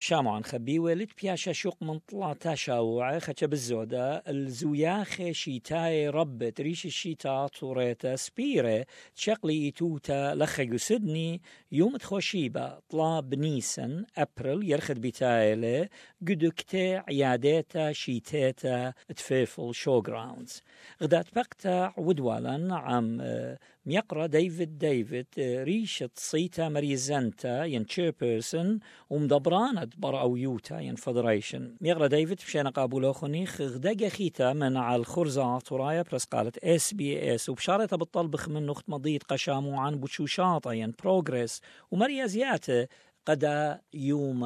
شامو عن خبي ولد بياشا شوق من طلاتا شاوعة خدش بالزودة الزوياخ شيتاي ربت ريش الشيتا طوريتا سبيرة تشقلي إتوتا لخيقو سدني يوم تخوشيبا طلا بنيسن أبريل يرخد بتايلة قدوكتا عياديتا شيتاتا تفيفل شو جراوندز غدات بقتا ودوالا عم ميقرا ديفيد ريشة صيتا مريزنتا ين تشيربيرسون ومدبرانة برا أو يوتا ين فدريشن ميقرا ديفيد بشينا قابولو خنيخ غداقا خيتا من على الخرزة طرايا برس قالت SBS وبشارة بالطلبخ من نخت مضيط قشامو عن بوشوشاطا ين بروغريس ومريازيات قدا يوم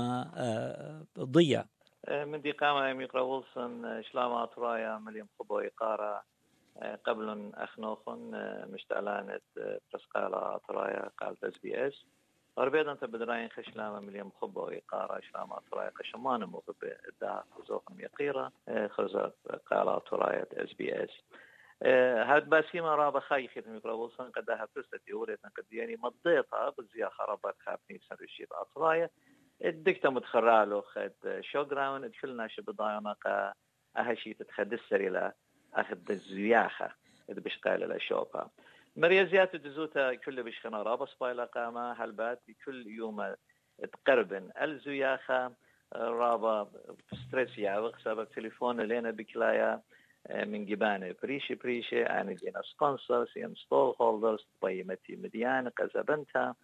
ضيا من دي قامة ميقرا وولسون شلاما طرايا مليم خبو إقارة قبل أخنوخن مشتعلانة برسقالة طرايا قالت SBS وربيضا تبدراين خشلامة مليم خبو إقارة شلاما طرايا قشمان مغب إداء خزوخن يقيرة خزوخ قالة طرايا SBS هاد باسيما رابا خايخي ميقرا وولسون قدها فرصتي وريتنا قد يعني مضيطها بالزياخة رابط خابني بسنرشيط أطرايا الدكتة متخرالو خد شو جراون ادخلنا شبضايناقا أهشي تتخدسر إلى أخذ الزياخة إذا بشقال إلى شوبا مريزيات دزوتا كل بشخنا رابا سبايلا قاما هالبات كل يوم تقربن الزياخة رابا ستريس يعوق سبب تليفون لنا بكلايا من جبانة بريشي أنا جينا سبونسرز ين ستول هولدرز طيمتي مديانة قزبنتها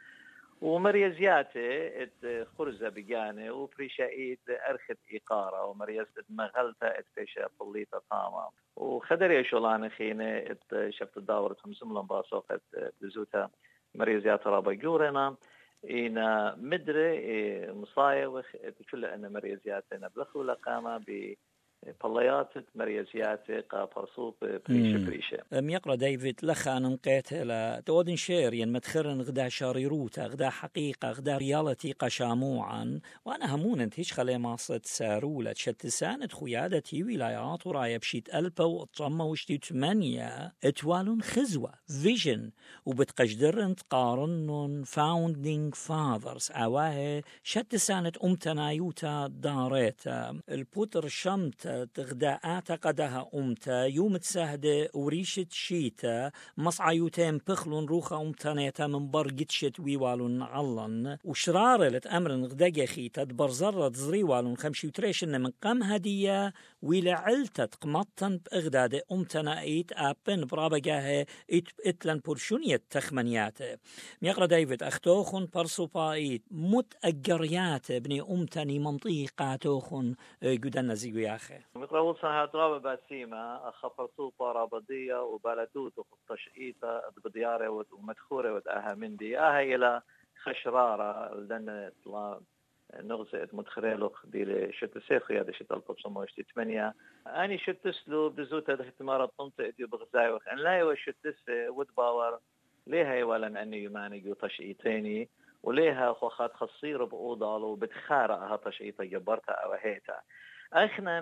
ومريزياته خرزة بجانة وبريشايد أرخد إقارة ومريزت مغلطة اتفشا بليطة طامة وخدر يشولان خينة شفت داورتهم زملا باسوقت بزوتا مريزيات رابا جورنا إنا مدري مصايوخ كل أن مريزياتنا بلخو لقامة بطليات مريزيات قابرصوب بريشة ميقرا ديفيد لخان نقيت لا تودن شير ين متخرن غدا شاريروتا غدا حقيقة غدا ريالتي قشاموعا وانا همون انتش خلي ماصد سارولة شتسانة خيادتي ولايات ورايا بشيت ألبا وطرمة وشتي 8 اتوالون خزوة فيجن وبتقجدرن تقارنن فاوندينج فاذرز اواه شتسانة امتنايوتا داريتا البوتر شمت تغداءات قدها أمتا يوم تسهد وريشة شيتا مصعيوتين بخلون روخا أمتانيتا من برقتشت ويوالون علن وشرارة لتأمرن غداقا خيتا دبرزرة زريوالون خمشي وتريشن من قم هدية ويلعلتا تقمطن بإغداد أمتنايت آبن برابقاها اتلن برشونية تخمنيات ميقرا ديفيد أختوخن برسوبايت متأجريات بني أمتني منطيقاتوخن قدن زيقياخي مقراول صناعة رابع باسيمة خفرتو بارابضية وبلدوت وتشئيطة بديارة ومدخورة وتأهمندي إلى خشرارة لأن نغزة مدخريلو دي شت سيخ يا شت 1908 أني شت سلو بزوتة احتمارات طنطة دي بغزايوخ أن لا يوشت ودباور ليها يوالا أني يماني تشئيتيني وليها خوخات خصير بأوضال وبتخارقها تشئيطة جبرتها أو هيتا أخنا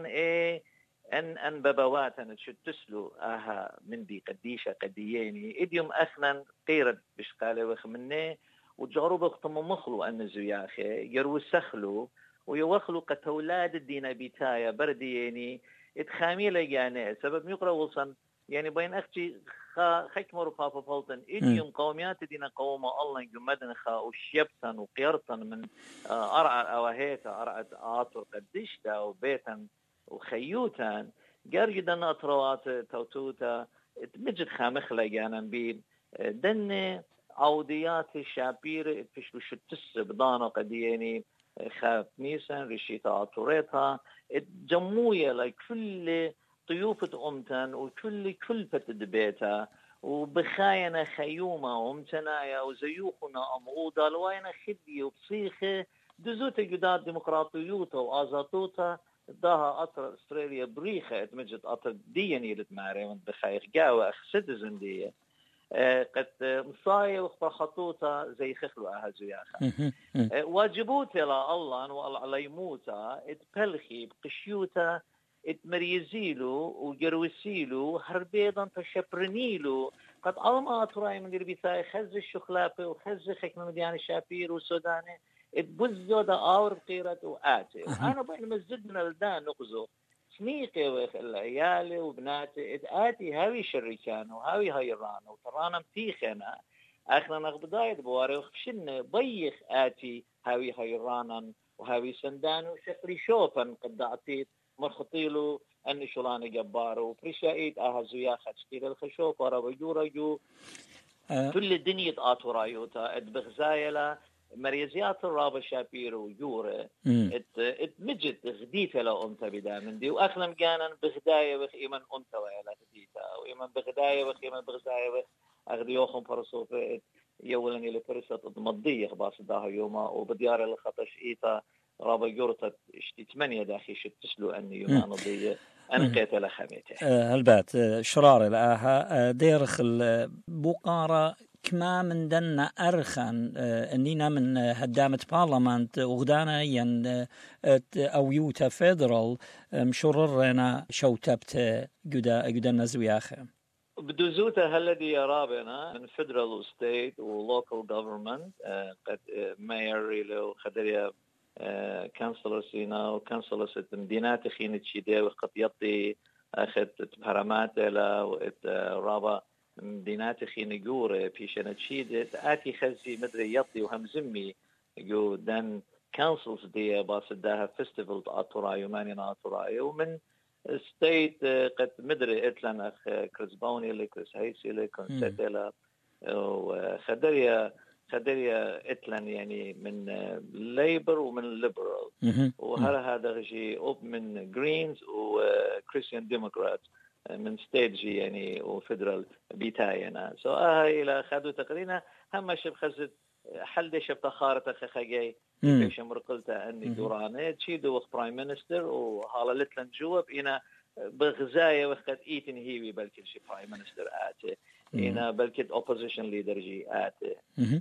أن ببوات أن تسلو من دي قديشة قدييني إديوم أخنا قيرد بشقالة وخمني وتجارب اختم مخلو أن زياخي يرو سخلو ويوخلو قتولاد الدين بيتايا بردييني اتخامي لجاني سبب يقرأ وصن يعني بين أختي خيكمر بابا فولتن إديوم قوميات دينا قوم الله جمدن خا وشيبتن وقيرتن من أرعى أوهيتا أرعى آطر قدشتا وبيتن وخيوتان جرجدن أطروات توتوتا تمجد خامخ لجانا بين دن عوديات الشابير فيشلو شتس بدانا قديني خاف ميسن رشيتا عطوريتها الجموية لكل طيوفة أمتن وكل كلفة دبيتها وبخاينا خيومة أمتنايا وزيوخنا أمغودا لواينا خدي وبصيخة دزوتا جداد ديمقراطيوتا وآزاتوتا داها أطر أستراليا بريخة اتمجد أطر ديني لتماري من بخايخ جاوة أخ سيتيزن دي قد مصايا وخبر خطوطة زي خخلو أهزو ياخا واجبوتا لا الله وعلى يموتا اتبلخي بقشيوتا اتمريزيلو وجروسيلو هربيضا تشبرنيلو قد ألما أطراي من البيتاي خز الشخلافة وخز خكمة مديان الشابير والسوداني تبزو دا آور بقيرة وآتي وأنا بين مسجدنا لدان نقزو سنيقي وعيالي وبناتي آتي هاوي شريكان وهاوي هيران وترانا متيخنا اخنا نغبدايد بواري وخشن بيخ آتي هاوي هيرانا وهاوي سندان وشقلي شوفن قد اعطيت مرخطيلو اني شلاني جبارو وبرشايت اهزويا خشتيل الخشوف ورا بجورجو كل الدنيا تقاطو رايوتا ادبغزايلا مريزيات الرابع شابيرو جورة مجد غديتها لو أمتا بدا من دي وأخلم كان بغداية وخ إيمان أمتا ويلا غديتها وإيمان بغداية وخ إيمان بغزاية وخ أغديوخم فرصوفة يولن اللي فرصة مضية خباص داها يوما وبديار الخطش إيتا رابع جورتا اشتي 8 داخي شتسلو أني يوما نضية أنا قيتها لخميته هلبات شرار الآها ديرخ البقارة كما من دنا أرخن أننا من هدامة بارلمانت وغدانا ين أو يوتا فيدرال مشررنا شوتبت جدا نزوياخه بدوزوتا هالذي يرابنا من فيدرال وستيت ولوكال جوفرمنت قد ماير لو خدريا كانسلرسينا وكانسلرس مدينات خينة شيدي وقد يطي أخذت بهرمات لا رابا مدينات خينة جورة بيشنة شيدي آتي خزي مدري يطي وهم زمي جو دان كانسلز دي باصداها فيستيفال أطراي ومانينا أطراي ومن ستيت قد مدري إتلان أخ كريسبوني لي كريس هيسي لي كونسيتيلا وخدريا إتلان يعني من ليبر ومن ليبرال وهذا غشي أوب من جرينز وكريستيان ديمقراط من ستيجي يعني وفيدرال بيتاينا هاي إلى خدو تقرينا هم شب خزد حل دي شب تخارت خخاجي كيش مرقلتا أني دوراني تشيدو وقت برايم مينستر وحالا لتلن جواب إنا بغزايا وقت إيتن هيوي بلكي شي برايم مينستر آتي إنا بلكي opposition leader جي آتي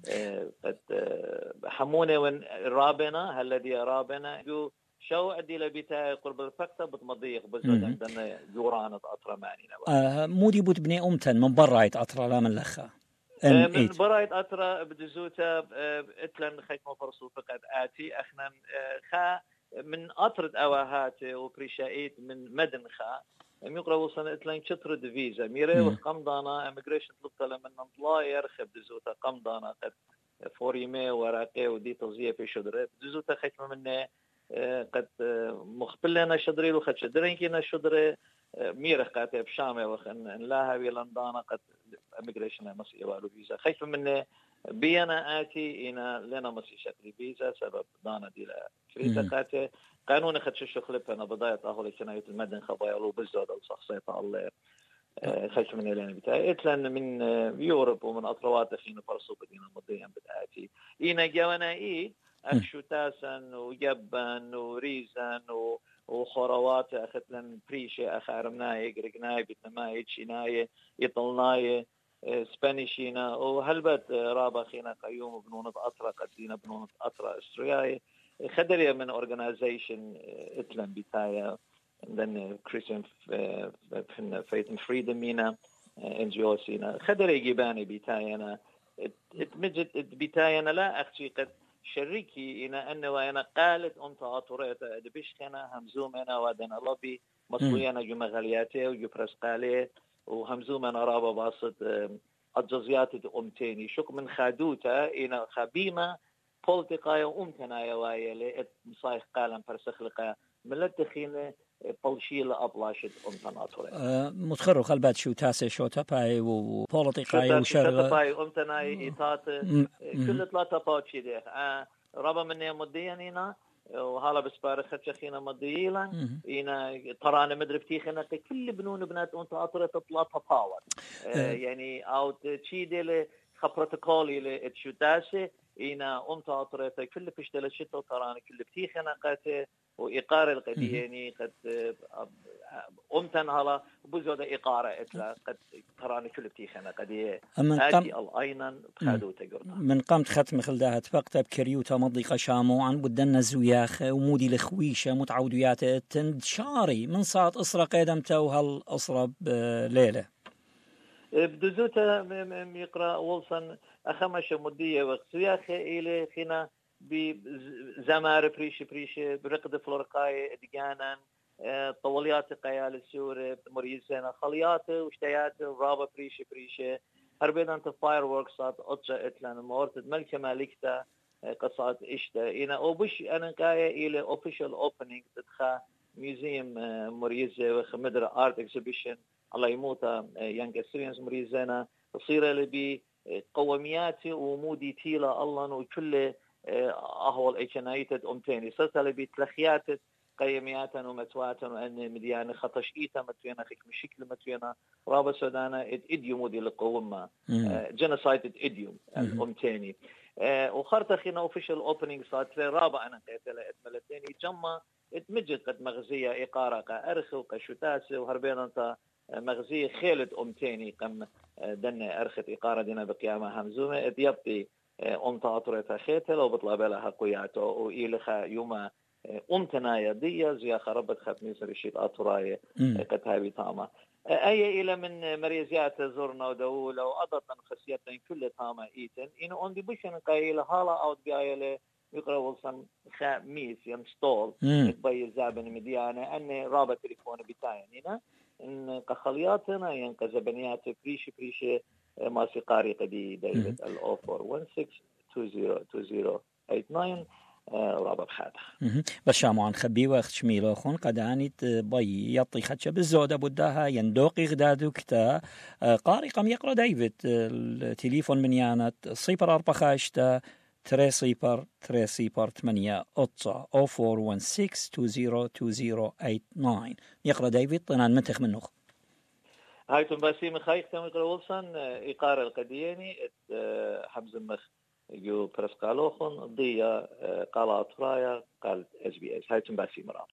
قد حموني وين رابنا هالذي رابنا جو شو أدي لبيتاي قرب الفقطة بتمضيق بزود عندنا جورانة أطرماني مودي بوت بني أمتن من برايت أطرا لا من لخا من برايت أطرا بدزوتا إتلن خيكمو فرصو فقد آتي أخنا خا من أطرد أواهاتي وبريشايت من مدن خا يقرأ وصلنا إتلن شطرد فيزا ميري وقمضانا إميجريشن طلبتا لمن نطلع يرخب دزوتا قمضانا قد فوريمي وراقي ودي تغذية في شدرة دزوتا خيكمو منه قد مخبلنا شدري وخد شدرين كنا شدري ميرخ قاتي بشامي وخن لا هاوي لندانا قد اميجريشن مصي والو فيزا خايف منه بينا آتي إنا لنا مصي شكلي فيزا سبب دانا دي لا فريتا قاتي قانون خد شو خلف أنا بداية أهولي كناية المدن خبايا لو بالزود أو شخصية الله خايف منه لنا بتاعي إتلان من يوروب ومن أطروات خينا فرصو بدينا مضيا بتاعتي إنا جوانا أخشوتاسن وجبن وريزن وخروات أخذنا بريشة أخارمناي قرقناي بتنماي تشيناي يطلناي سبانيشينا وهلبت رابا خينا قيوم بنونة أطرا قدينا بنونة أطرا أسترياي خدريا من organization إتلان بتايا then Christian Faith and Freedom مينا NGO سينا خدريا جيباني بتاينا اتمجد بتاينا لا أختي قد شريكي إنا أنه وأنا قالت أنت أطريت دبشخنا همزومنا ودنا لبي مصلينا جمغلياته وجبرس قاليه وهمزومنا رابا باسط الجزيات أمتيني شك من خادوتا إنا خبيمة بوليتيقايا أمتنا يوايا لإت مصايح قالن فرسخلقا ملتخين بلشيل أبلاشد أمتنا أطريت متخرو خلبات شو تاسي شو تباي وبوليتيقايا وشرغ تباي أمتنا إيطات كل ثلاثة باوتشي ديخ رابا مني مديانينا وهلا بسبارة خدشخينا مديلا إنا ترانا مدربتيخنا كل بنون بنات أنت أطرت تطلع تطاوت يعني أو تشيدي لخبرتقالي لتشوتاسي إنا أنت أطرت كل بشتل شتو ترانا كل بتيخنا قاتي وإقارة القدية يعني قد أمتن هلا بزود إقارة إتلا قد تراني كل بتيخنا قدية آتي الأينن بخادو تقرنا من قامت ختم خلدها تفقت بكريوتا مضيقة شامو عن بدنا زوياخ ومودي لخويشة متعوديات تندشاري من صات أسرة قيدمته وهالأسرة بليلة بدزوتا يقرأ ولسن أخمش مدية وقت زوياخ إلي خنا بزمار بريشة برقد فلورقاي دجانا طوليات قيال السوري مريزنا خليات وشتيات رابا بريشة هربنا انت فاير ووركسات أطجا إتلان مورتد ملكة مالكتا قصات إشتا إنا أوبش أنا كاية إلى official opening تدخل ميوزيوم مريزة وخمدر آرت إكسيبيشن الله يموتا يانج أسترينز مريزنا تصير لبي قومياتي ومودي تيلا الله وكل أهول إيشنايتد أمتيني صرت لبي تلخياتت قيمياتا ومتواتا وأن مديانة خطش إيتا متوينا خيك مشكلة متوينا رابا سودانا إديوم ودي لقوما جنسايتد إديوم الأمتيني وخرت أخينا أوفيشال أوبنينج صارت رابا أنا قيتلا إتملتيني جمع اتمجد قد مغزية إقارة أرخ وقشوتاس وهربين أنت مغزية خيلد أمتيني قم دن أرخت إقارة دينا بقيامة همزومة اتيبطي أمتا أطريتها خيتها لو بطلع بلها قياته وإيلخا يوما أمتنا يدية زي خربت خطميس رشيد أطراية قد هاي طامة أي إلى من مريزيات زورنا ودولة وأضطن خسيتين كل طامة إيتن إنه أندي بشن قايلة هالا أو بيايلة يقرأ وصن خاميس يمستول يقبي زابن مديانة أن رابط تليفون بتاعنا إن كخلياتنا ينكزبنيات بريشة موسيقاري قدي دايفيد الأوفر 16202089 رابط حاده برشامو عن خبي وقت شميلو خون قدانيت بي يطي خدش بالزودة بداها يندوقي غدادو كتا قاري قم يقرأ دايفيد التليفون من يانت 045 3 8 أطا 0416202089 يقرأ دايفيد طنان منتخ منه هايتم باسيم خايختم يقرأ ولسان إقارة القدياني حمز المخ يو برسقالوخن ضيا قال أطرايا قال SBS هايتم باسيم راب